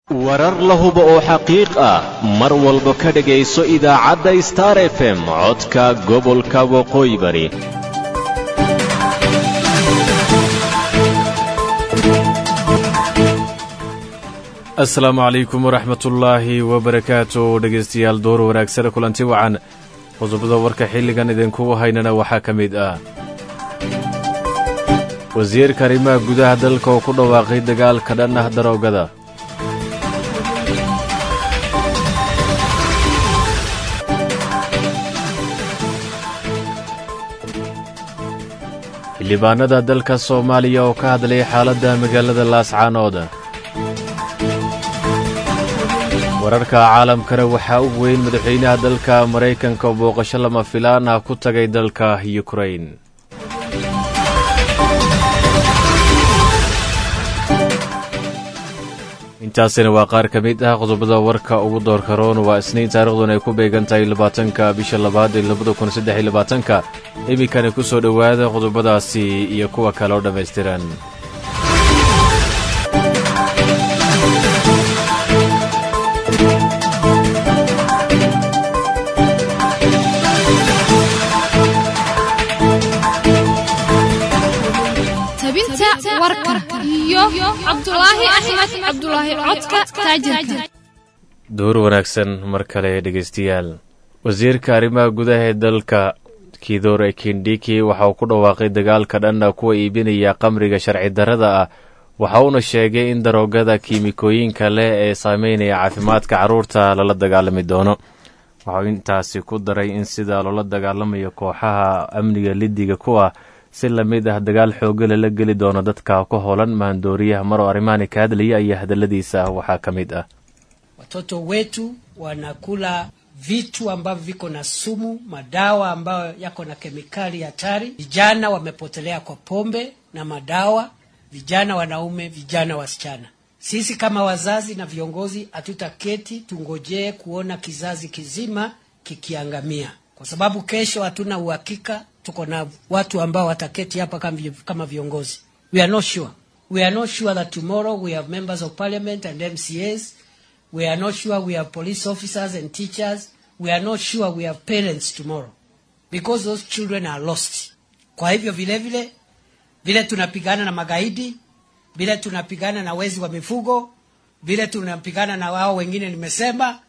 warar la hubo oo xaqiiq ah mar walba ka dhagayso idaacadda Star FM codka gobolka Waqooyi Bari. Assalaamu alaykum wa rahmatullahi wa barakatuh. Dhagaystayaal door wanaagsan kulanti wacan. qodobada warka xilligan idinku haynana waxa kamid ah wasiirka arrimaha gudaha dalka oo ku dhawaaqay dagaalka dhan ah daroogada. xildhibaanada dalka Soomaaliya oo ka hadlay xaaladda magaalada Laascaanood. wararka caalamkana waxaa ugu weyn madaxweynaha dalka Mareykanka oo booqasho lama filaan ah ku tagay dalka Ukraine. intaasina waa qaar ka mid ah qodobada warka ugu doorka roon. waa Isniin taariikhduna ay ku beegan tahay 20-ka bisha 2 ee 2023. iminkana ku soo dhowaada qodobadaasi iyo kuwa kale oo dhammaystiran. door wanaagsan mar kale dhagaystayaal. wasiirka arrimaha gudaha ee dalka Kithure Kindiki waxa uu ku dhawaaqay dagaalka dhan ah kuwa iibinaya qamriga sharci darrada ah. waxa uu sheegay in daroogada kiimikooyinka leh ee saameynaya caafimaadka carruurta lala dagaalami doono. waxa uu intaasi ku daray in sida loola dagaalamayo kooxaha amniga lidiga ku ah si la mid ah dagaal xooggan la geli doono dadka ku hoolan maandooriyaha. maro arrimaani ka hadlaya ayaa hadaladiisa waxaa ka mid ah watoto wetu wanakula vitu ambavyo viko na sumu, madawa ambayo yako na kemikali hatari. Vijana wamepotelea kwa pombe na madawa, vijana wanaume, vijana wasichana. Sisi kama wazazi na viongozi hatutaketi tungojee kuona kizazi kizima kikiangamia, kwa sababu kesho hatuna uhakika. Tuko na watu ambao wataketi hapa kama viongozi. We are not sure. We are not sure that tomorrow we have members of parliament and MCAs. We are not sure we have police officers and teachers. We are not sure we have parents tomorrow, because those children are lost. Kwa hivyo vile tunapigana na magaidi, vile tunapigana na wezi wa mifugo, vile tunapigana na wao wengine nimesema,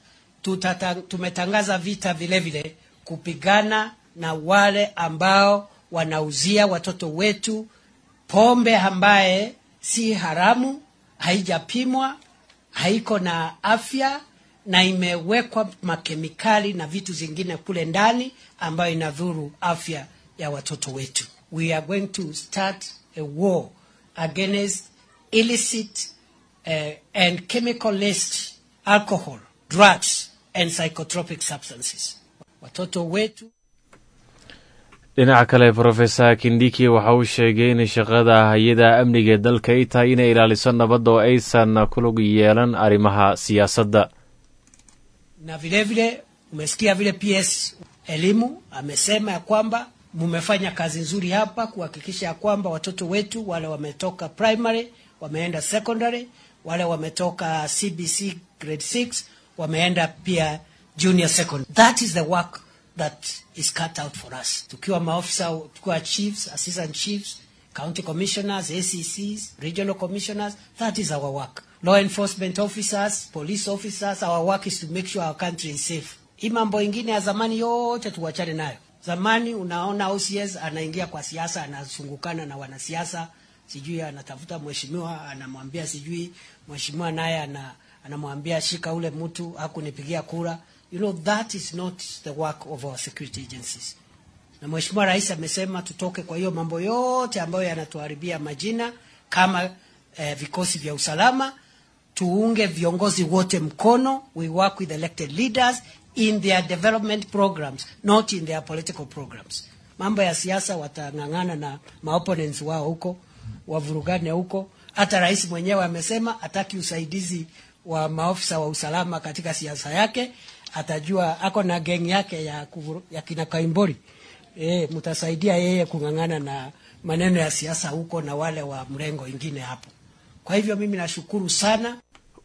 tumetangaza vita vile kupigana na wale ambao wanauzia watoto wetu pombe ambaye si haramu, haijapimwa, haiko na afya na imewekwa makemikali na vitu zingine kule ndani ambayo inadhuru afya ya watoto wetu. We are going to start a war against illicit and chemical-laced alcohol, drugs and psychotropic substances. Watoto wetu. dhinaca kale Professor Kindiki waxa uu sheegay in shaqada hay'adaha amniga dalka ay tahay inay ilaaliso nabadda oo aysan ku lug yeelan arrimaha siyaasadda. Na vile umesikia vile PS elimu amesema ya kwamba mumefanya kazi nzuri hapa kuhakikisha ya kwamba watoto wetu wale wametoka primary wameenda secondary, wale wametoka CBC grade 6 wameenda pia junior secondary. That is the work that is cut out for us. Tukiwa maofisa, tukiwa chiefs, assistant chiefs, county commissioners, ACCs, regional commissioners, that is our work. Law enforcement officers, police officers, our work is to make sure our country is safe. Hii mambo ingine ya zamani yote tuwachane nayo. Zamani unaona OCS anaingia kwa siasa, anazungukana na wanasiasa, sijui anatafuta mheshimiwa, anamwambia sijui mheshimiwa naye anamwambia shika ule mtu hakunipigia kura. You know, that is not the work of our security agencies. Na mheshimiwa rais amesema tutoke kwa hiyo mambo yote ambayo yanatuharibia majina kama vikosi vya usalama. Tuunge viongozi wote mkono. We work with elected leaders in their development programs, not in their political programs. Mambo ya siasa watangangana na maopponents wao huko, wavurugane huko. Hata rais mwenyewe amesema hataki usaidizi wa maofisa wa usalama katika siasa yake. Atajua ako na gang yake ya kina Kaimbori. Mtasaidia yeye kungangana na maneno ya siasa huko na wale wa mrengo ingine hapo. Kwa hivyo mimi nashukuru sana.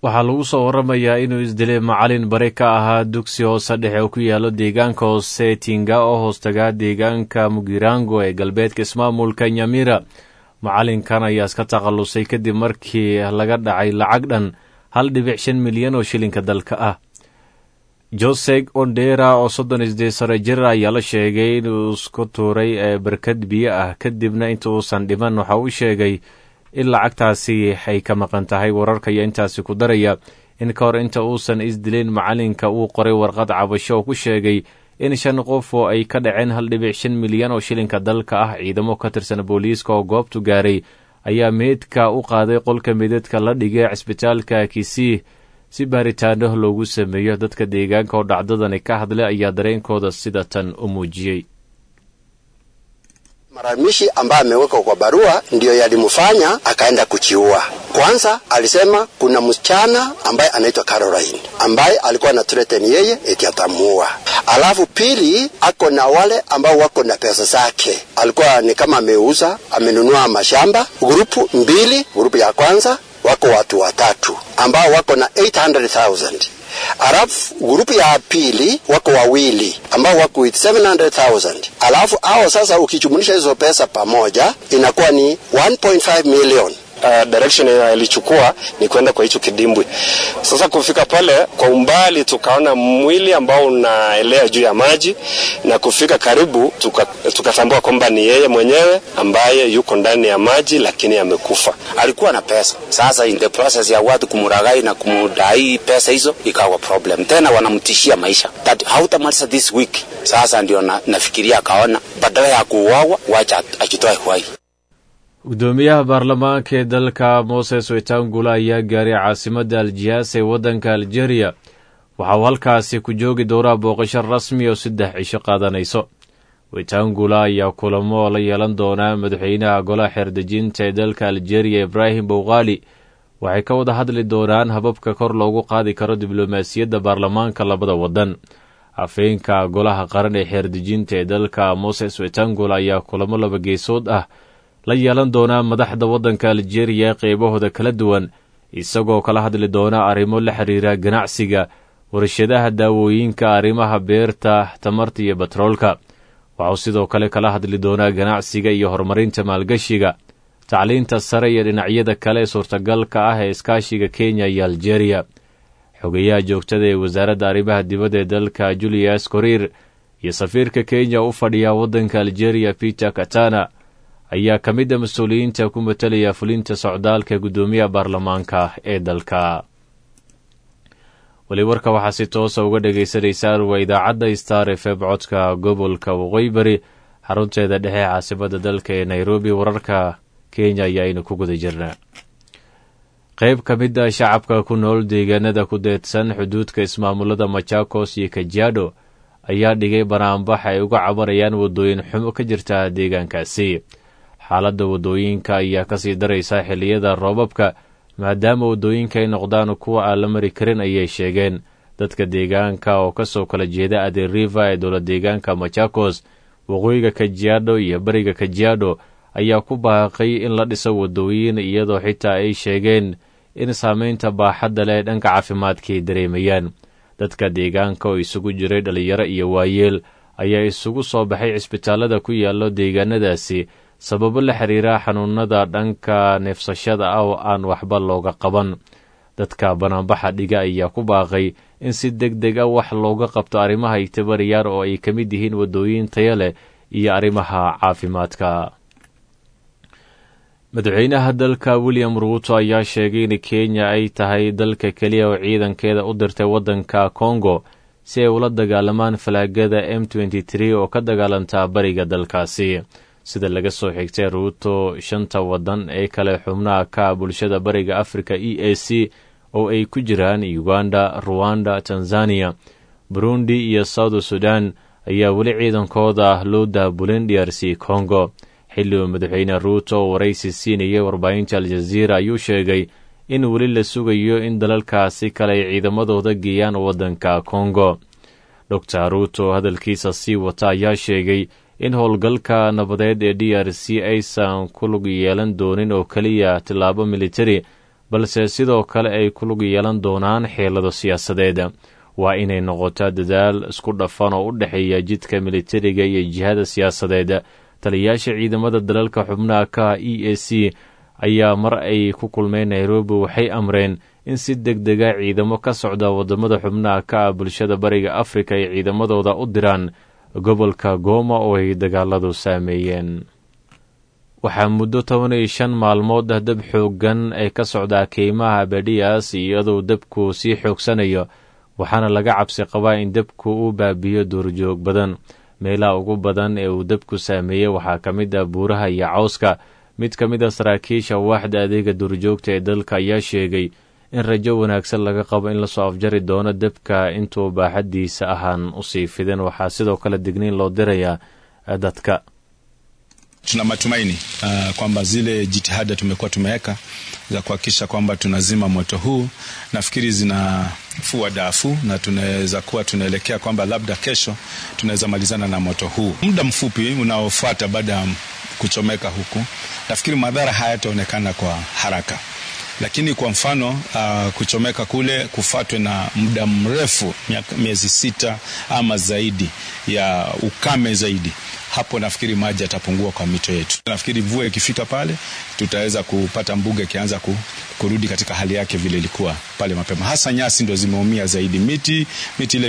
waxaa lagu soo waramayaa inuu isdilay macalin bari ka ahaa dugsi hoose dhexe oo ku yaalo deegaanka hoose tinga oo hoostagaa deegaanka mugirango ee galbeedka ismaamulka nyamira. macalinkan ayaa iska takhallusay kadib markii laga dhacay lacag dhan 1.5 milyan oo shilinka dalka ah. joseg ondera oo 38 sano jir ayaa la sheegay inuu isku tuuray barkad biyo ah kadibna inta uusan dhiman waxa uu sheegay in lacagtaasi ay ka maqan tahay. wararka ayaa intaasi ku daraya in ka hor inta uusan isdilayn macalinka uu qoray warqad cabasho oo ku sheegay in 5 qof oo ay ka dhaceen 1.5 milyan oo shilinka dalka ah. ciidamo ka tirsan booliiska oo goobtu gaaray ayaa meydka u qaaday qolka meydadka la dhigay cisbitaalka Kisii si baaritaano loogu sameeyo. dadka deegaanka oo dhacdadani ka hadlay ayaa dareenkooda sida tan u muujiyey. Maramishi ambaye ameweka kwa barua ndiyo yalimfanya akaenda kuchiua. Kwanza alisema kuna msichana ambaye anaitwa Caroline ambaye alikuwa na threaten yeye eti atamuua. Alafu pili ako na wale ambao wako na pesa zake. Alikuwa ni kama ameuza, amenunua mashamba. Grupu mbili, grupu ya kwanza wako watu 3 ambao wako na 800,000. Alafu grupu ya pili wako 2 ambao wako with 700,000. Alafu hao sasa ukijumlisha hizo pesa pamoja inakuwa ni 1.5 million. Direction ilichukua ni kwenda kwa hicho kidimbwi. Sasa kufika pale kwa umbali tukaona mwili ambao unaelea juu ya maji, na kufika karibu tukatambua kwamba ni yeye mwenyewe ambaye yuko ndani ya maji lakini amekufa. Alikuwa na pesa. Sasa in the process ya watu kumuragai na kumudai pesa hizo ikawa problem. Tena wanamtishia maisha. That hautamaliza this week. Sasa ndio nafikiria akaona badala ya kuuawa wacha ajitoe uhai. gudoomiyaha baarlamaanka ee dalka Moses Wetangula ayaa gaaray caasimadda Algiers ee waddanka Algeria. waxa uu halkaasi ku joogi doonaa booqasho rasmi oo 3 cisho qaadanayso. Wetangula ayaa kulamo la yeelan doona madaxweynaha golaha xeerdejinta ee dalka Algeria Ibrahim Boughali. waxay ka wada hadli doonaan hababka kor loogu qaadi karo diblomaasiyadda baarlamaanka labada waddan. afeenka golaha qaran ee xeerdejinta ee dalka Moses Wetangula ayaa kulamo laba geesood ah la yeelan doona madaxda waddanka Algeria qaybahooda kala duwan, isagoo kala hadli doona arrimo la xiriira ganacsiga, warshadaha daawooyinka, arrimaha beerta, tamarta iyo batroolka. waxaa sidoo kale kala hadli doona ganacsiga iyo horumarinta maalgashiga, tacliinta sare iyo dhinacyada kale suurtagalka ah ee iskaashiga Kenya iyo Algeria. xogayaha joogtada ee wasaaradda arrimaha dibadda ee dalka Julius Korir iyo safiirka Kenya u fadhiya waddanka Algeria Peter Katana ayaa ka mid ah mas'uuliyiinta ku matalaya fulinta socdaalka gudoomiyaha baarlamaanka ee dalka. wali warka waxaa si toos ah uga dhageysanaysaa idaacadda Star FM codka gobolka Waqooyi Bari xarunteeda dhexe caasimadda dalka ee Nairobi. wararka Kenya ayaynu ku guda jirnaa. qayb ka mid ah shacabka ku nool deegaanada ku deedsan xuduudka ismaamulada Machakos iyo Kajiado ayaa dhigay banaanbax ay uga cabanayaan wadooyin xumo ka jirta deegaankaasi. xaaladda wadooyinka ayaa ka sii daraysa xilliyada roobabka maadaama wadooyinka ay noqdaan kuwa aan la mari karin ayay sheegeen. dadka deegaanka oo ka soo kala jeeda Athi River ee dowlad deegaanka Machakos, waqooyiga Kajiado iyo bariga Kajiado ayaa ku baaqay in la dhiso wadooyin, iyadoo xitaa ay sheegeen in saameynta baaxadda leh dhanka caafimaadka ay dareemayaan. dadka deegaanka oo isugu jiray dhalinyaro iyo waayeel ayaa isugu soo baxay cisbitaalada ku yaalo deegaanadaasi sababo la xiriira xanuunada dhanka neefsashada ah oo aan waxba looga qaban. dadka banaanbaxa dhiga ayaa ku baaqay in si degdeg ah wax looga qabto arrimaha itabariyaan oo ay ka mid yihiin wadooyin tayo leh iyo arrimaha caafimaadka. madaxweynaha dalka William Ruto ayaa sheegay in Kenya ay tahay dalka kaliya oo ciidankeeda u dirtay waddanka Congo si ay ula dagaalamaan falaagada M23 oo ka dagaalanta bariga dalkaasi. sida laga soo xigtay Ruto, 5 waddan ee kale xubnaha ka bulshada bariga Afrika EAC oo ay ku jiraan Uganda, Rwanda, Tanzania, Burundi iyo South Sudan ayaa weli ciidankooda loo daabulin DRC Congo. xilli madaxweyne Ruto waraysi siinayay warbaahinta Al Jazeera ayuu sheegay in weli la sugayo in dalalkaasi kale ay ciidamadooda geeyaan waddanka Congo. Dr. Ruto hadalkiisa sii wata ayaa sheegay in howlgalka nabadeed ee DRC aysan ku lug yeelan doonin oo kaliya tilaabo militari, balse sidoo kale ay ku lug yeelan doonaan xeelado siyaasadeed. waa inay noqotaa dadaal isku dhafan oo u dhexeeya jidka militariga iyo jihada siyaasadeed. taliyayaasha ciidamada dalalka xubnaha ka EAC ayaa mar ay ku kulmeen Nairobi waxay amreen in si degdega ciidamo ka socda wadamada xubnaha ka bulshada bariga Afrika ay ciidamadooda u diraan gobolka Goma oo ay dagaaladu saameeyeen. waxaa muddo 15 maalmood dab xoogan ay ka socdaa keymaha Abadias iyadoo dabku sii xoogsanayo, waxaana laga cabsi qabaa in dabku uu baabiyo duurjoog badan. meelaha ugu badan ee uu dabku saameeyey waxaa ka mid ah buuraha iyo cawska. mid ka mid ah saraakiisha waaxda adeega duurjoogta ee dalka ayaa sheegay in rajo wanaagsan laga qabo in lasoo afjari doono dabka intuu baaxadiisa ahaan usii fidin. waxaa sidoo kale digniin loo dirayaa dadka. Tuna matumaini kwamba zile jitihada tumekuwa tumeweka za kuhakikisha kwamba tunazima moto huu nafikiri zinafua dafu, na tunaweza kuwa tunaelekea kwamba labda kesho tunaweza malizana na moto huu. Muda mfupi unaofuata baada ya kuchomeka huku, nafikiri madhara hayataonekana kwa haraka. Lakini kwa mfano kuchomeka kule kufuatwe na muda mrefu, miezi 6 ama zaidi ya ukame zaidi, hapo nafikiri maji yatapungua kwa mito yetu. Nafikiri mvua ikifika pale tutaweza kupata mbuga ikianza kurudi katika hali yake vile ilikuwa pale mapema. Hasa nyasi ndio zimeumia zaidi. Miti ile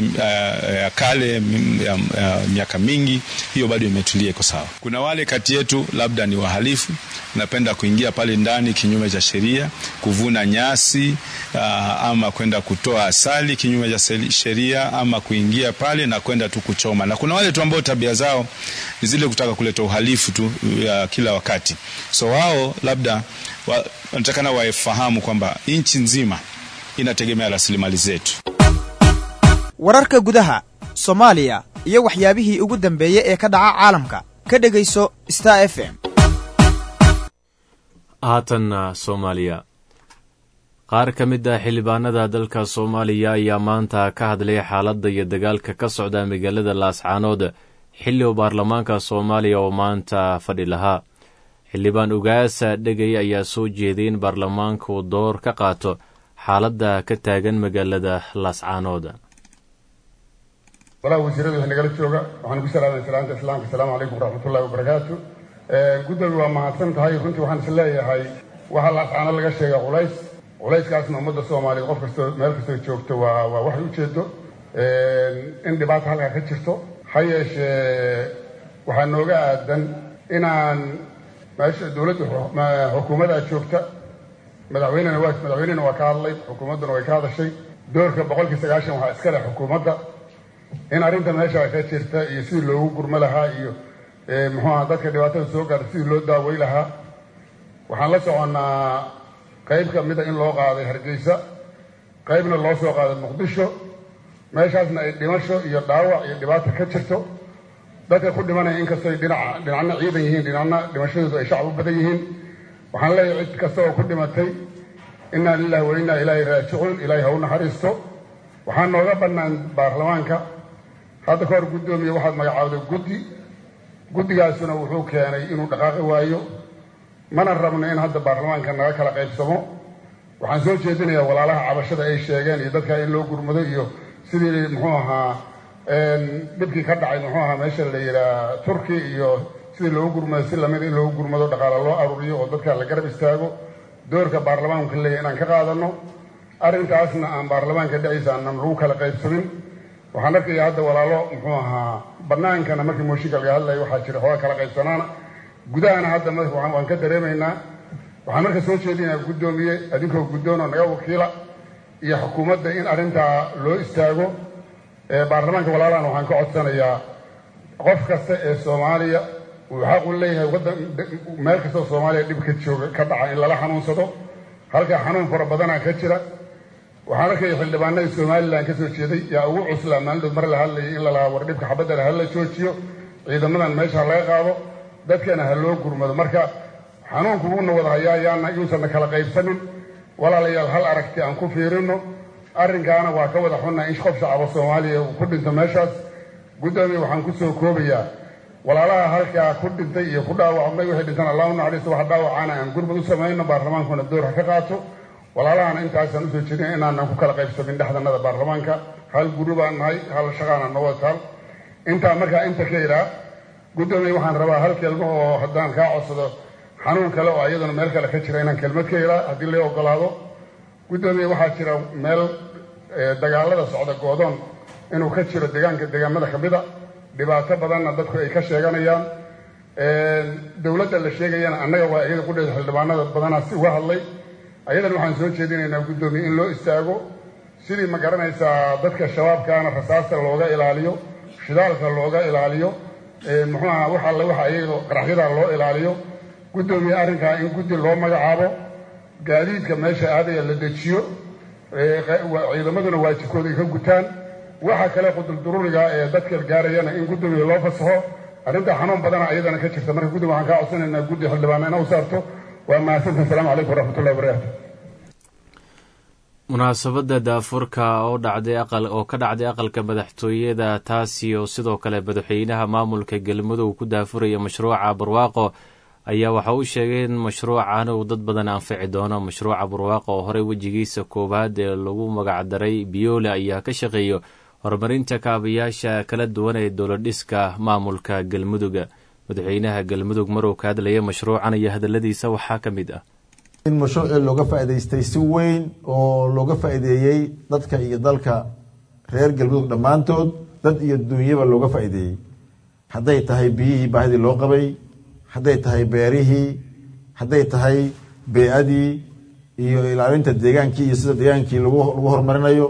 kale miaka mingi hiyo bado imetulia iko sawa. Kuna wale kati yetu labda ni wahalifu, napenda kuingia pale ndani kinyume cha sheria, kuvuna nyasi ama kwenda kutoa asali kinyume cha sheria, ama kuingia pale na kwenda tu kuchoma. Na kuna wale tu ambao tabia zao ni zile kutaka kuleta uhalifu tu kila wakati. So wao labda wanatakana wafahamu kwamba nchi nzima inategemea rasilimali zetu. wararka gudaha Soomaaliya iyo waxyaabihii ugu dambeeyay ee ka dhaca caalamka ka dhageyso Star FM. haatan Soomaaliya. qaar ka mid ah xildhibaanada dalka Soomaaliya ayaa maanta ka hadlay xaaladda iyo dagaalka ka socda magaalada Laascaanood xilli uu baarlamaanka Soomaaliya oo maanta fadhi lahaa. xildhibaan Ugaasa Dhegay ayaa soo jeediyay in baarlamaanka uu door ka qaato xaaladda ka taagan magaalada Laascaanood. walaal wasiiradu waxay nagala jooga, waxaan ku salaamaynaa salaanta islaamka. Assalaamu calaykum waraxmatullaahi wabarakaatuh. guddiga waa mahadsan tahay. runtii waxaan is leeyahay waxa Laascaanood laga sheegay culayskaasna ummadda Soomaaliyeed qof kasta meel kasta joogto waa wax u jeedo in dhibaato halka ka jirto. ha yeeshee waxaa nooga aadan inaan meesha dawladda xukuumadda joogta, madaxweynena waa ka hadlay, xukuumadduna way ka hadashay. doorka 90% waxaa iska leh xukuumadda in arrinta meesha ka jirta iyo sidii loogu gurma lahaa iyo dadka dhibaatada soo gaarta sidii loo daawey lahaa. waxaan la soconnaa qayb ka mid ah in loo qaaday Hargeysa, qaybna loo soo qaaday Muqdisho. meeshaasna ay dhimasho iyo dhaawac iyo dhibaato ka jirto. dadka ku dhimanaya inkastoo ay dhinacna ciidan yihiin, dhinacna dhimashadoodu ay shacab u badan yihiin. waxaan leeyahay cid kasta oo ku dhimatay innaa lilaahi wa innaa ilaahi raajicuun, ilaahay ha u naxariisto. waxaa nooga bannaan baarlamaanka hadda ka hor guddoomiye waxaad magacaawday guddigaasuna wuxuu keenay inuu dhaqaaqi waayo. mana rabno in hadda baarlamaanka naga kala qaybsamo. waxaan soo jeedinayaa walaalaha cabashada ay sheegeen iyo dadka in loo gurmado iyo sidii dhibkii ka dhacay meesha la yidhaha Turki iyo sidii loogu gurmado si lamid in loogu gurmado dhaqaale loo aruuriyo oo dadka la garab istaago. doorka baarlamaanka leeyahay inaan ka qaadano arrintaasna aan baarlamaanka dhiciisa aan lagu kala qaybsamin. waxaan arkayaa hadda walaalo bannaankana markii mooshinka laga hadlayo waxaa jira xoogaa kala qaybsanaana, gudahana hadda waan ka dareemaynaa. waxaan marka soo jeedinayaa guddoomiye adinkoo guddoon oo naga wakiila iyo xukuumadda in arrintaa loo istaago. baarlamaanka walaalahana waxaan ka codsanayaa qof kasta ee Soomaaliya uu xaq u leeyahay meel kasta oo Soomaaliya dhib ka jooga ka dhaca in lala xanuunsado. halka xanuun fara badanaa ka jira. waxaan arkaya xildhibaanada Soomaaliland ka soo jeeday yaa ugu cuslaa maalin mar la hadlayay in la lahaa war dhibka xabadda la hadla joojiyo, ciidamadan meesha laga qaado, dadkana ha loo gurmado. marka xanuunku wuuna wada hayaa yuusan kala qaybsanin. walaalayaal hal aragti aan ku fiirino. arrinkaana waa ka wada xunnaa in qof shacab Soomaaliya uu ku dhinto meeshaas. guddoomiye waxaan ku soo koobayaa walaalaha halkaa ku dhintay iyo ku dhaawacmay waxay dhintaan Allah u naxariisto. wax dhaawacana aan gurmad u sameeyno, baarlamaankuna door ka qaato. walaalahana intaasaan usoo jeedin inaanan ku kala qaybsamin dhexdanada baarlamaanka hal guri baan nahay hal shaqaana noo wataan intaa markaa inta ka idhaa guddoomiye waxaan rabaa hal kelmo oo haddaan kaa codsado xanuun kale oo iyaduna meel kale ka jira inaan kelmad ka idhaa haddii la ogolaado guddoomiye waxaa jira meel dagaalada socda goodoon inuu ka jiro deegaamada ka mid a dhibaato badanna dadku ay ka sheeganayaan dowladda la sheegayana annaga waa iyada qudheeda xildhibaanada badanaa si uga hadlay ayadana waxaan soo jeedinaynaa guddoomiye in loo istaago sidii ma garanaysaa dadka shabaabkaana rasaasta looga ilaaliyo shidaalka looga ilaaliyo muxuuaha wax alle waxa iyaga qaraxyada loo ilaaliyo guddoomiye arrinkaa in guddi loo magacaabo gaadiidka meesha aadaya la dejiyo ciidamaduna waajibkooda ay ka gutaan waxa kale quduldururiga ee dadka gaarayana in guddoomiye loo fasaxo arrintaa xanuun badana ayadana ka jirta marka guddi waxaan kaa codsanaynaa guddi xildhibaana ina u saarto waa mahadsantahay asalaamu calaykum waraxmatullahi wabarakaatu munaasabadda daafurka oo ka dhacday aqalka madaxtooyada taasi oo sidoo kale madaxweynaha maamulka galmudug ku daafuraya mashruuca barwaaqo ayaa waxa uu sheegay in mashruucan uu dad badan anfici doono mashruuca barwaaqo oo horey wejigiisa koowaad ee lagu magacdaray biyoole ayaa ka shaqeeyo horumarinta kaabayaasha kala duwan ee dowladhiska maamulka galmudug madaxweynaha galmudug maruu ka hadlaya mashruucan iyo hadaladiisa waxaa ka mid ah in mashruucii looga faa'iidaystay si weyn oo looga faa'iideeyey dadka iyo dalka reer galmudug dhammaantood dad iyo duunyaba looga faa'iideeyey hadday tahay biyihii baahidii loo qabay hadday tahay beerihii hadday tahay bee-adii iyo ilaalinta deegaankii iyo sida deegaankii lagu horumarinayo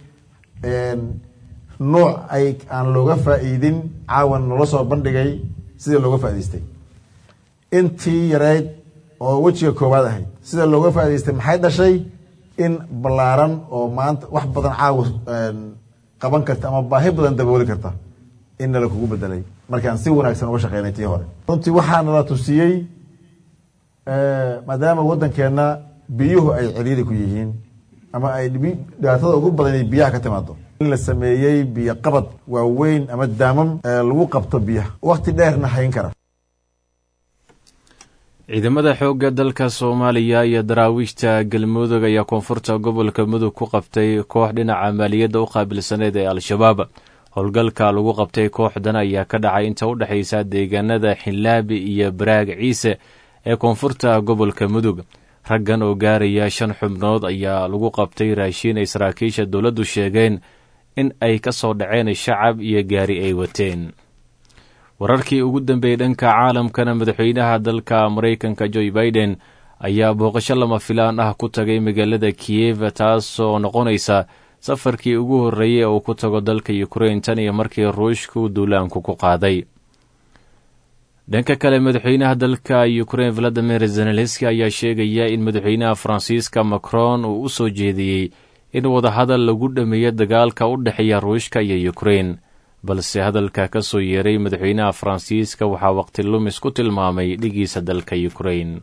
nooc aan looga faa'iidin caawan nala soo bandhigay sidii looga faa'idaystay intii yareyd oo wejiga koowaad ahayd sida looga faa'idaystay maxay dhashay in ballaaran oo maanta wax badan caawa qaban karta ama baahi badan dabooli karta in nala kugu bedelay markaan si wanaagsan uga shaqeynay tii hore runtii waxaa nala tusiyey maadaama waddankeenna biyuhu ay ciriiri ku yihiin ama ay dhibaatada ugu badan ay biyaha ka timaado in la sameeyey biyo qabad waaweyn ama daamam lagu qabto biyaha waqti dheerna hayn kara ciidamada xoogga dalka soomaaliya iyo daraawiishta galmudug ayaa koonfurta gobolka mudug ku qabtay koox dhinaca maaliyadda u qaabilsaneed ee al-shabaab howlgalka lagu qabtay kooxdan ayaa ka dhacay inta u dhexaysa deegaanada xinlaabi iyo baraag ciise ee koonfurta gobolka mudug raggan oo gaaraya 5 xubnood ayaa lagu qabtay raashiin ay saraakiisha dowladdu sheegeen in ay ka soo dhaceen shacab iyo gaari ay wateen wararkii ugu dambeeyay dhanka caalamkana madaxweynaha dalka Mareykanka Joe Biden ayaa booqasho lama filaan ah ku tagay magaalada Kiev taasoo noqonaysa safarkii ugu horeeyay oo ku tago dalka Ukraine tan iyo markii Ruushku duulaanku ku qaaday dhanka kale madaxweynaha dalka Ukraine Volodymyr Zelensky ayaa sheegaya in madaxweynaha Faransiiska Macron uu soo jeediyay in wada hadal lagu dhameeyo dagaalka u dhaxeeya Ruushka iyo Ukraine balse hadalka ka soo yeeray madaxweynaha Faransiiska waxaa waqti lumis ku tilmaamay dhigiisa dalka Ukraine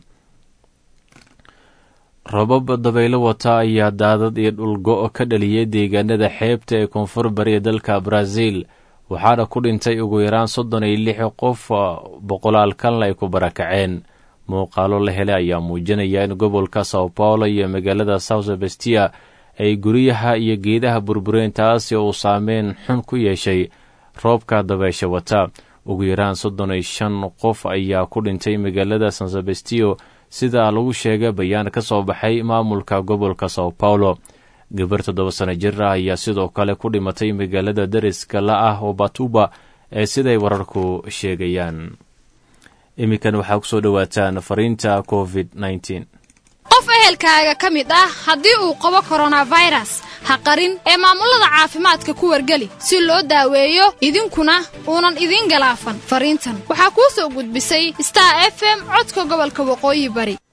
robab dabaylo wata ayaa daadad iyo dhulgo ka dhaliyay deegaanada xeebta ee koonfur bari dalka Brazil waxaana ku dhintay ugu yaraan 36 qof boqolaal kalena ay ku barakaceen muuqaalo la helay ayaa muujinaya in gobolka São Paulo iyo magaalada São Sebastião ay guryaha iyo geedaha burbureen taasi oo saameyn xun ku yeeshay roobka dabaysha wata ugu yaraan 35 qof ayaa ku dhintay magaalada São Sebastião sida lagu sheegay bayaan ka soo baxay maamulka gobolka São Paulo gabar 7 sano jir ah ayaa sidoo kale ku dhimatay magaalada dariska la ah oo Batuba ee siday wararku sheegayaan imikan waxaa ku soo dhawaataan fariinta COVID-19 qof ehelkaaga ka mid ah haddii uu qabo coronavirus ha qarin ee maamulada caafimaadka ku wargeli si loo daaweeyo idinkuna uunan idin galaafan fariintan waxaa kuu soo gudbisay Star FM codka gobolka Waqooyi Bari